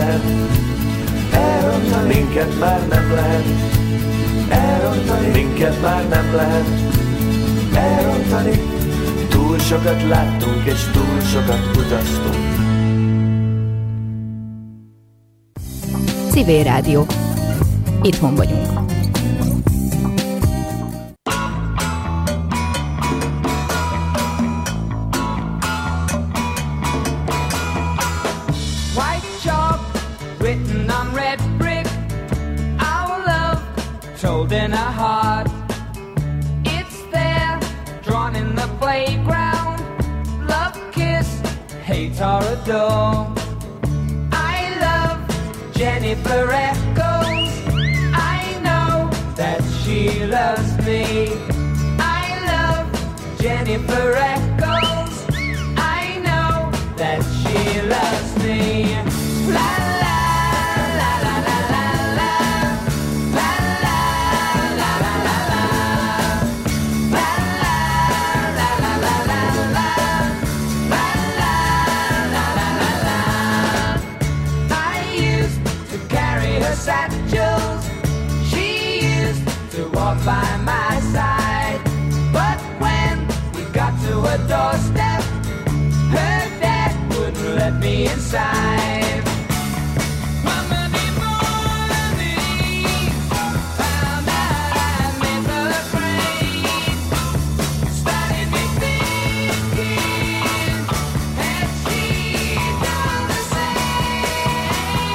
lehet, elrontani minket már nem lehet, elrontani minket már nem lehet, elrontani. Túl sokat láttunk és túl sokat utaztunk. Civil Rádió. Itthon vagyunk. White chalk written on red brick, our love told in a heart. It's there, drawn in the playground. Love, kiss, hate or adore. I love Jennifer Echoes. I know that she loves me. I love Jennifer Echoes. I know that she loves me. La la la la la la la. La la la la la la. La la la la la la la. La la la la la la. I used to carry her satchels. She used to walk by my side. But when we got to her doorstep, her dad wouldn't let me inside. Found out I made her afraid. Started me thinking, had she done the same?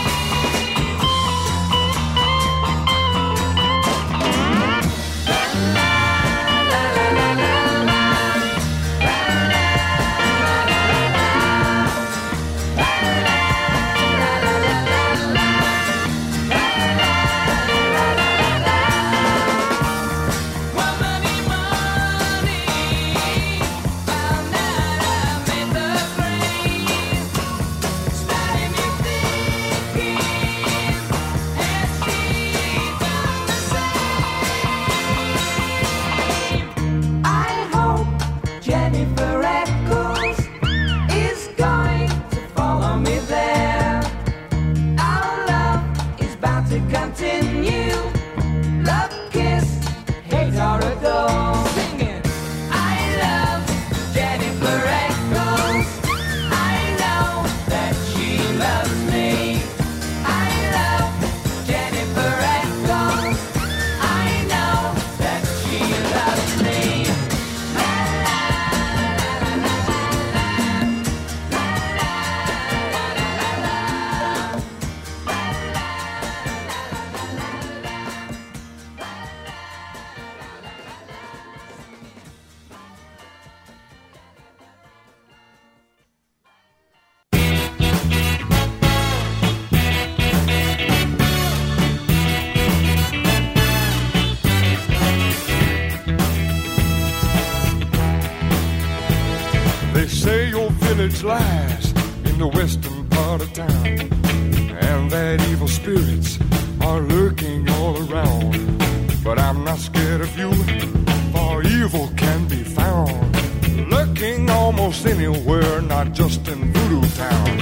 They say your village lies in the western part of town, and that evil spirits are lurking all around. But I'm not scared of you, for evil can be found lurking almost anywhere, not just in Voodoo Town.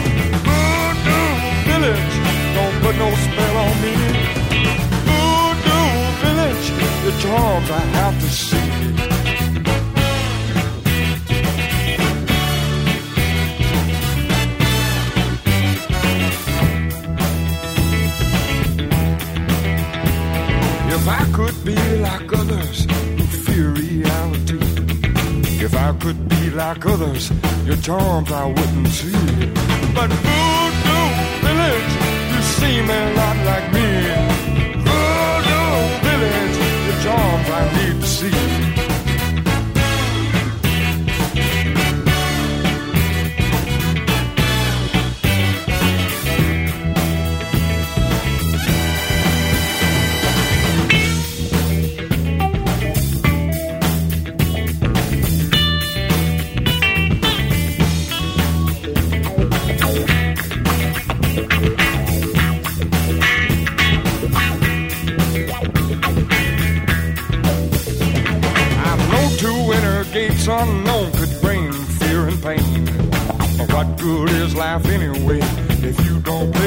Voodoo Village, don't put no spell on me. Voodoo Village, the charms I have to see. If I could be like others who fear reality, if I could be like others, your charms I wouldn't see. But Voodoo Village, you seem a lot like me. Voodoo Village, your charms I need to see.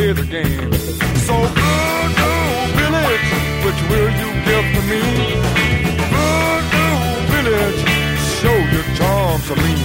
play the game. So Voodoo Village, which will you give to me? Voodoo Village, show your charms to me.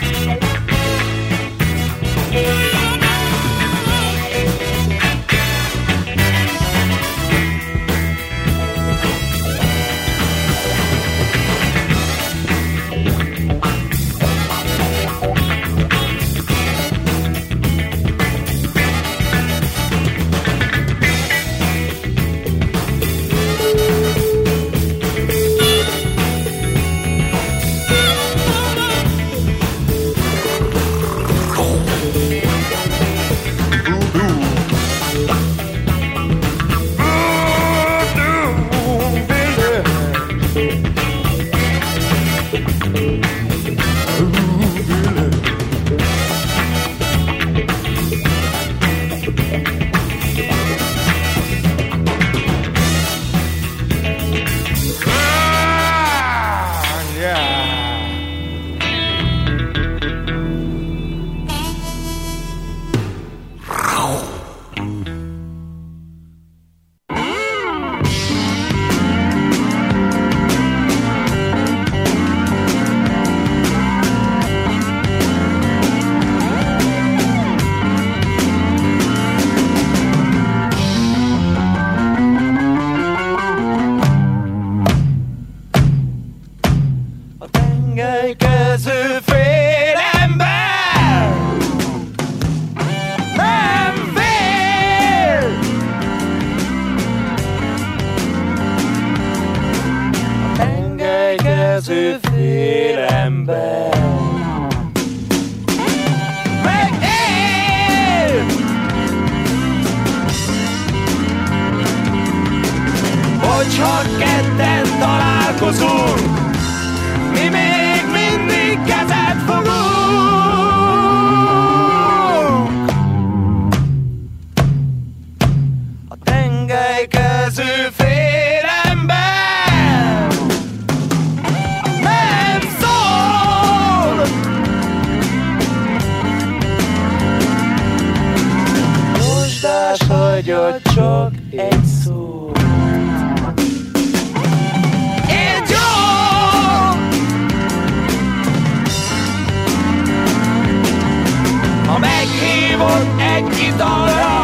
Hogyha ketten találkozunk, mi még mindig kezet fogunk. A tengelykező félember nem szól. Mosdás hagyott csak egy szó. Meghívott egy italra,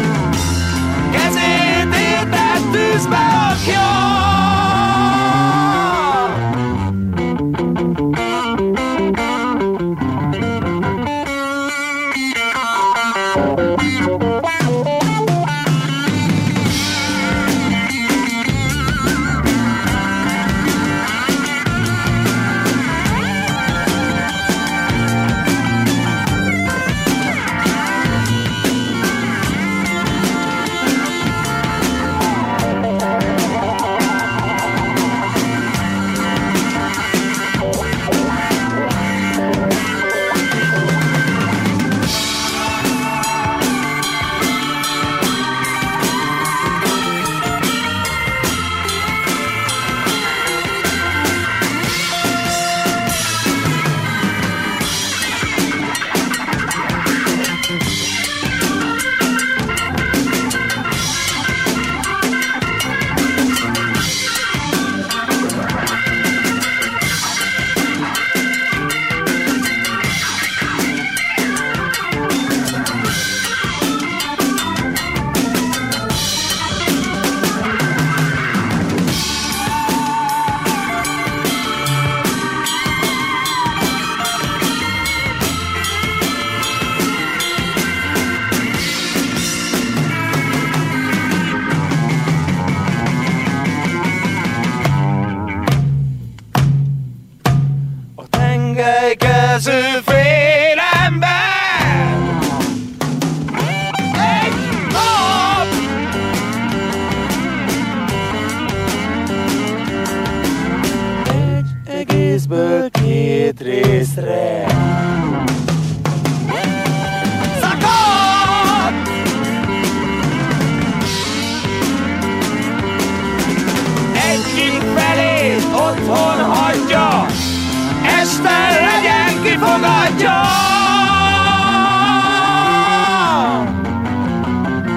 kezét érted tűzbe rakja. Tengelykező félember egy nap egy egészből két részre szakad. Egyik felét otthon hagyja, este legyen kifogadja.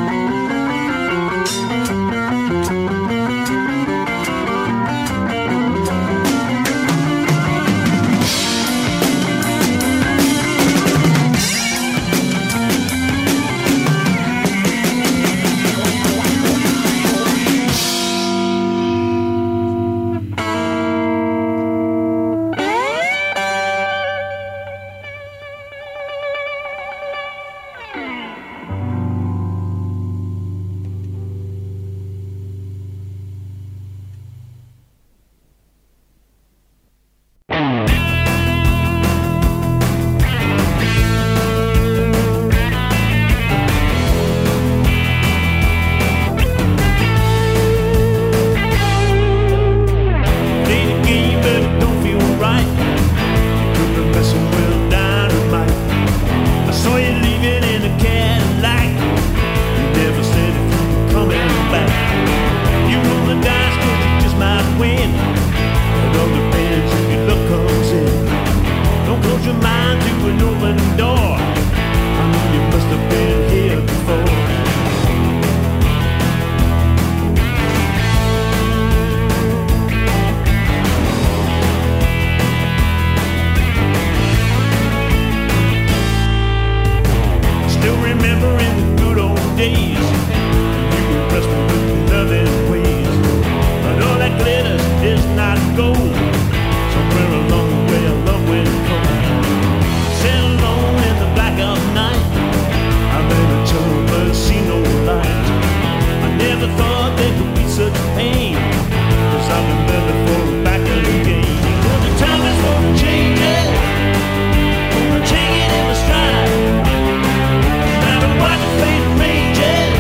remember in the good old days, you impressed me with loving ways. But all that glitters is not gold. Somewhere along the way our love went cold. Sat alone in the black of night, I made a tunnel but see no light. I never thought there could be such pain, 'cause I've been better for the back of the game. Well, the time is for the changes, gonna take it in my stride. No matter what the fate arranges,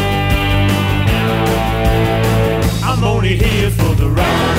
I'm only here for the ride.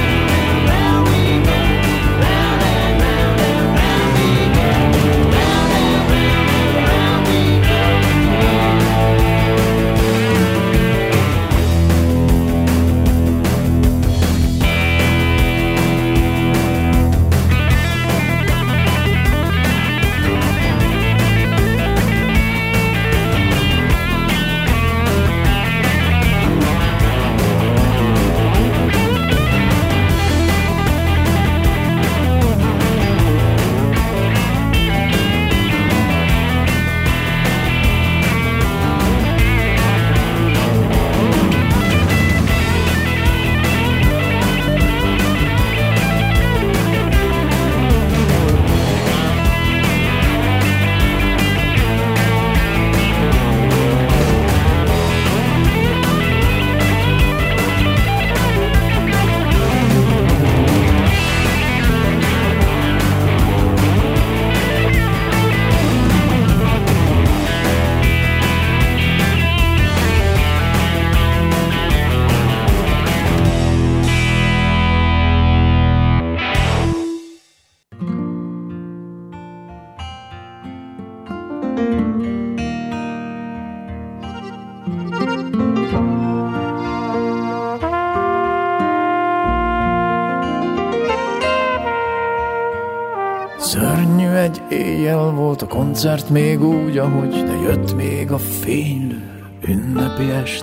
Szörnyű egy éjjel volt a koncert még úgy, ahogy, de jött még a fénylő ünnepi est.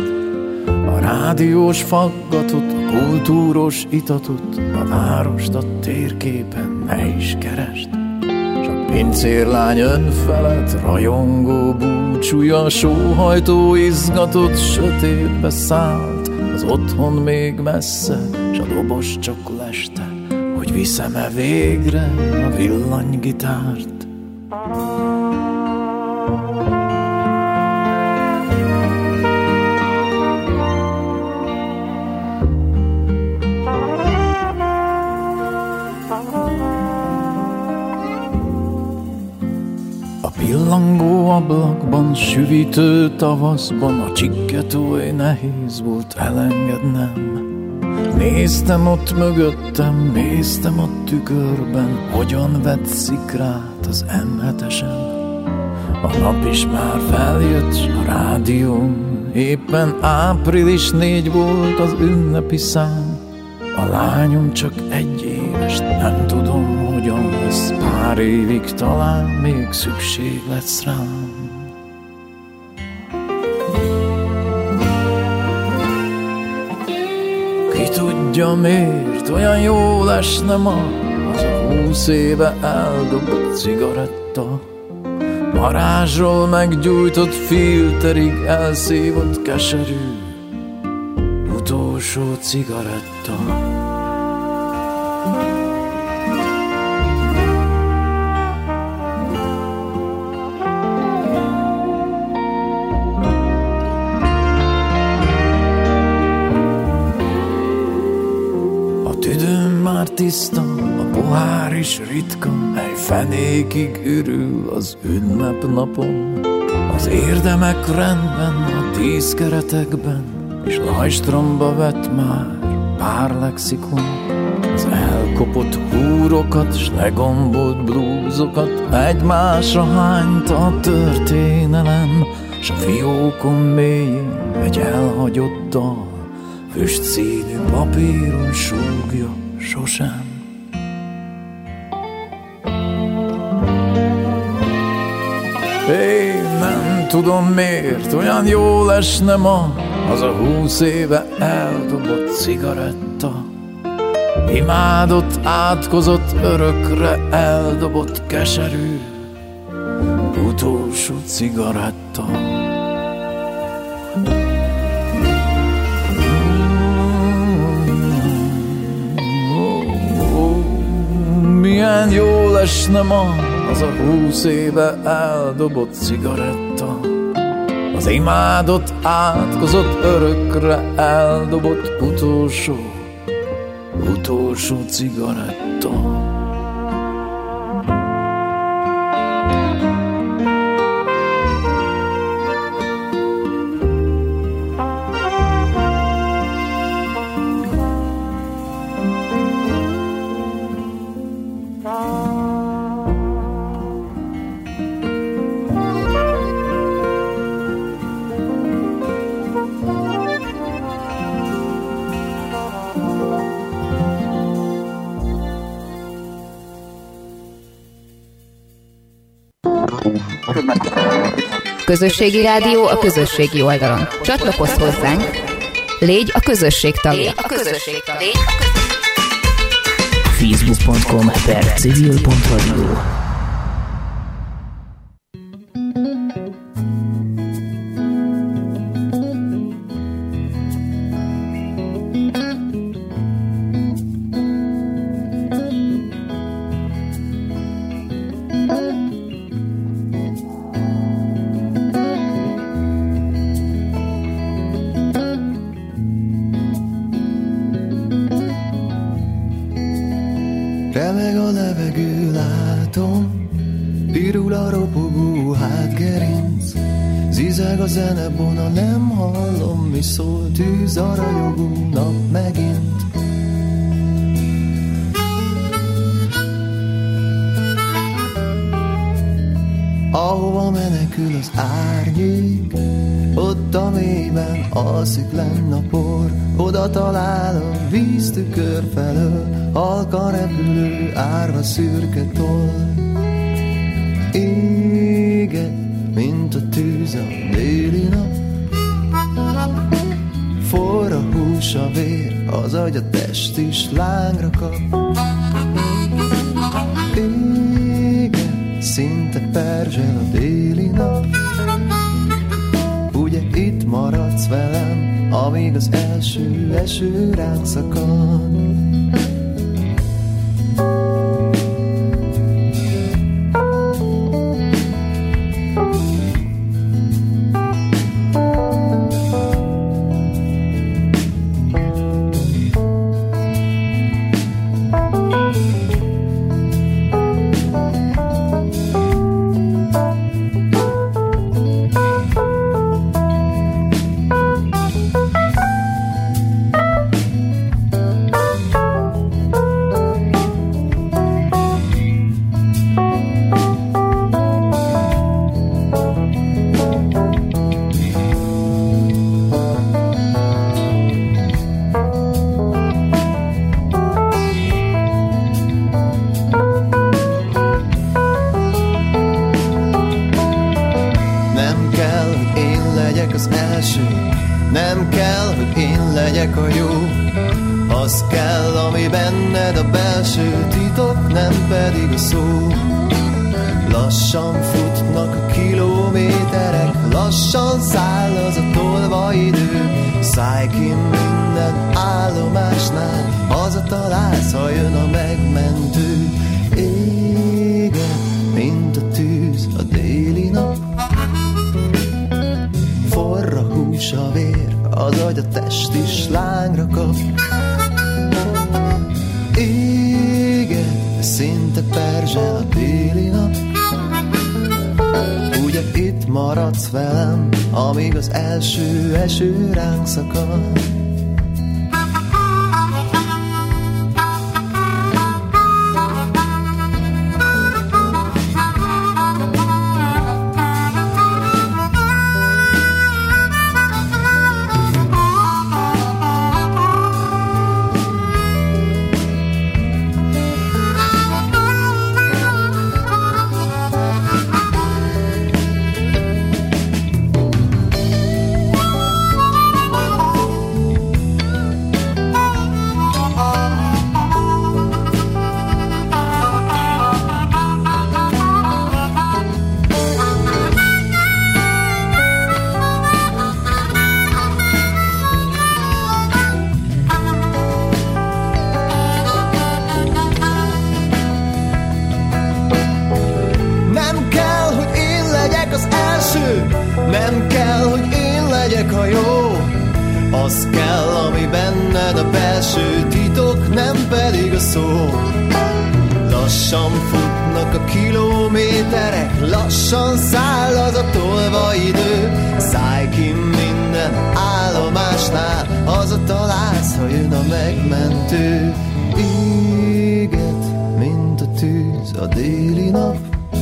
A rádiós faggatot, a kultúros itatot, a várost a térképen ne is kerest. S a pincérlány önfelett rajongó búcsúja, sóhajtó izgatott sötétbe szállt. Az otthon még messze, s a dobos csak leste, hogy viszem-e végre a villanygitárt. A pillangó ablakban, süvítő tavaszban, a csikket oly nehéz volt elengednem. Néztem ott mögöttem, néztem a tükörben, hogyan vett szikrát az M7-esen. A nap is már feljött, s a rádió éppen április 4 volt az ünnepi szám. A lányom csak 1 éves, nem tudom, hogyan lesz, pár évig talán még szükség lesz rám. Ki tudja miért olyan jól esne ma az a 20 éve eldobott cigaretta. Varázsról meggyújtott filterig elszívott keserű utolsó cigaretta. Tiszta, a pohár is ritka, mely fenékig ürül az ünnepnapon. Az érdemek rendben, a 10 keretekben, és lajstromba vett már pár lexikon. Az elkopott húrokat, s legombolt blúzokat egymásra hányta a történelem, s a fiókon mélyén egy elhagyott dal füstszínű papíron súgja sosem. Én nem tudom miért olyan jól esne ma az a 20 éve eldobott cigaretta. Imádott, átkozott, örökre eldobott keserű utolsó cigaretta. Milyen jól esne ma az a 20 éve eldobott cigaretta, az imádott, átkozott, örökre eldobott utolsó cigaretta. Közösségi rádió a közösségi oldalon. Csatlakozz hozzánk, légy a közösség tagja. Facebook.com/civil.radio. Remeg a levegő, látom, pirul a ropogó hátgerinc, zizeg a zenebona, nem hallom, mi szól, tűz a ragyogó nap megint. Ahova menekül az árnyék, ott a mélyben alszik lenn a por, oda talál a víztükör felől, halkan repülő árva szürke toll. Éget, mint a tűz a déli nap, forr a hús, a vér, az agy, a test is lángra kap. Éget, szinte perzsel a déli nap, ugye itt maradsz velem, amíg az első eső ránk szakad. Nem kell, hogy én legyek a jó, az kell, ami benned a belső titok, nem pedig a szó. Lassan futnak a kilométerek, lassan száll az a tolva idő. Szállj ki minden állomásnál, hazatalálsz, ha jön a megmentő. Égen, mint a tűz a déli nap, forr a hús, a vér, az agy, a test is lángra kap. Égen, szinte perzsel a déli nap, ugye itt maradsz velem, amíg az első eső ránk szakad. kell, hogy én legyek a jó. Az kell, ami benned a belső titok, nem pedig a szó. Lassan futnak a kilométerek, lassan száll az a tolva idő. Szállj ki minden állomásnál, hazatalálsz, ha jön a megmentő. Éget, mint a tűz a déli nap,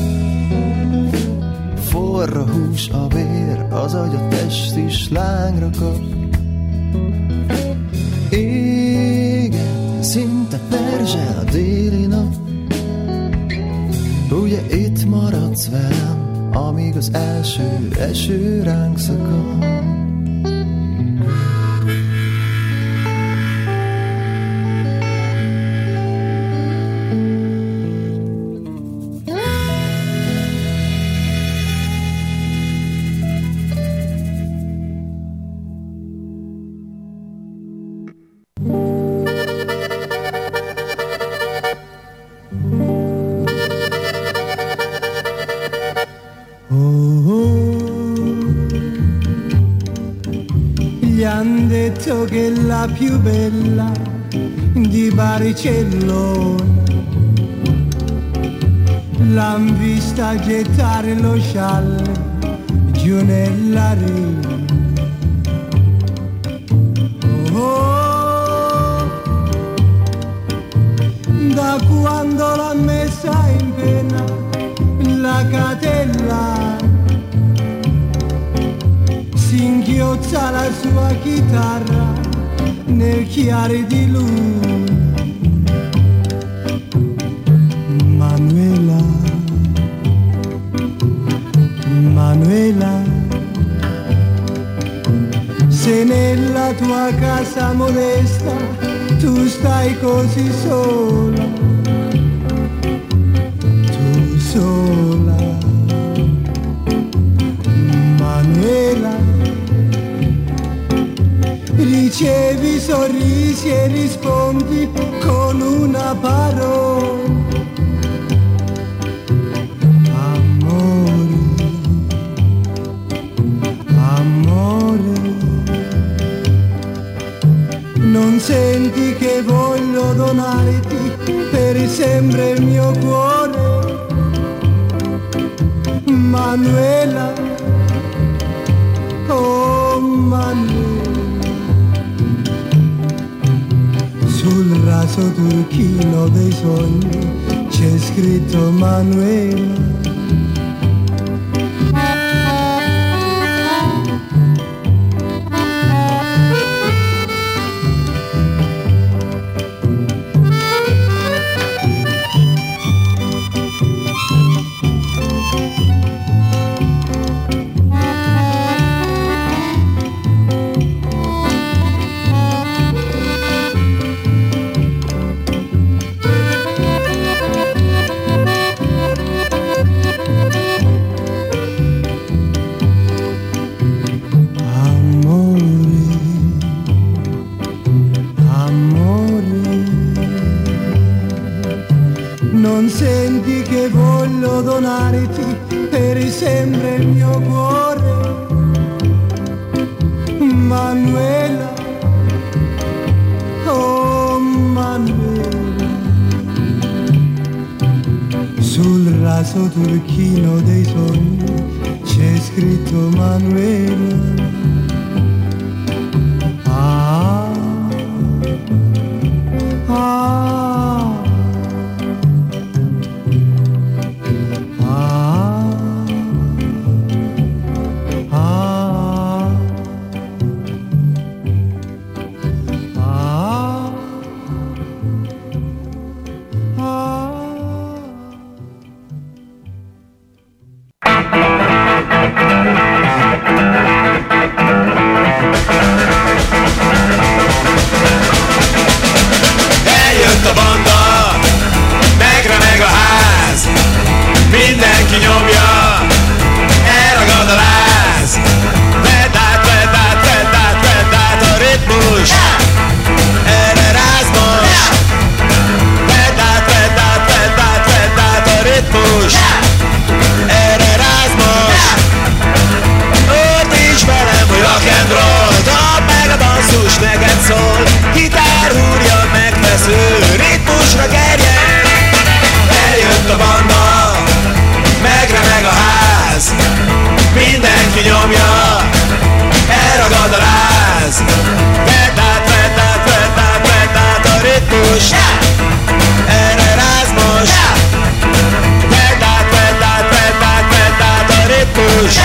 forr a hús, a vér, az agy, a test is lángra kap. Éget, szinte perzsel a déli nap. Ugye itt maradsz velem, amíg az első eső ránk szakad. Che la più bella di Barcellona l'han vista gettare lo scialle giù nella riva. Oh, da quando l'ha messa in pena la catella, si inchiozza la sua chitarra nel chiare di luna. Manuela, Manuela, se nella tua casa modesta tu stai così sola, tu sola. Manuela, ricevi sorrisi e rispondi con una parola. Amore, amore, non senti che voglio donarti per sempre il mio cuore? Manuela, oh Manuela. Sul raso turchino dei sogni c'è scritto Manuela. Non senti che voglio donarti per sempre il mio cuore? Manuela, oh Manuela. Sul raso turchino dei sogni c'è scritto Manuela.